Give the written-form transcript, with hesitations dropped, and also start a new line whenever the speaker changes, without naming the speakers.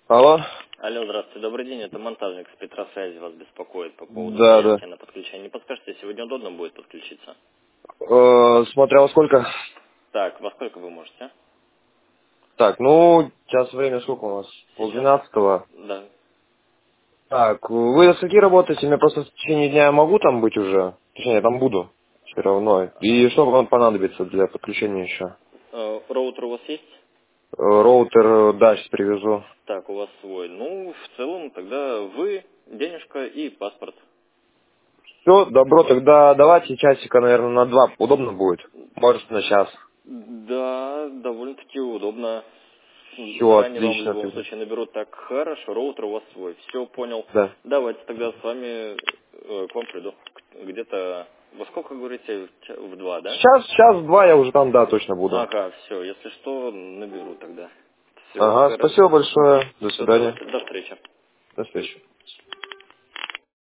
Алло?
Алло, здравствуйте, добрый день, это монтажник с Петросвязи вас беспокоит по поводу
Да, да.
заявки на подключение. Не подскажете, сегодня удобно будет подключиться?
Смотря во сколько?
Так, во сколько вы можете?
Так, ну, сейчас время сколько у нас?
Сейчас?
12:30.
Да.
Так, вы до скольки работаете? Я просто в течение дня могу там быть уже? Точнее, я там буду все равно. И что вам понадобится для подключения еще?
Роутер у вас есть?
Роутер, да, сейчас привезу.
Так, у вас свой. Ну, в целом, тогда вы, денежка и паспорт.
Все, добро, тогда давайте часика, наверное, на 2. Удобно будет? Может, на час.
Да, довольно-таки удобно.
Все,
Заранее вам в
отлично
любом
тогда.
случае наберут. Так, хорошо, роутер у вас свой. Все, понял.
Да.
Давайте тогда с вами к вам приду. Где-то во сколько, говорите, в 2, да?
Сейчас, 2 я уже там, да, точно буду.
Ага, все, если что, наберу тогда. Все,
Ага, спасибо
хорошо.
большое. До
Все,
свидания.
давайте, до встречи.
До встречи.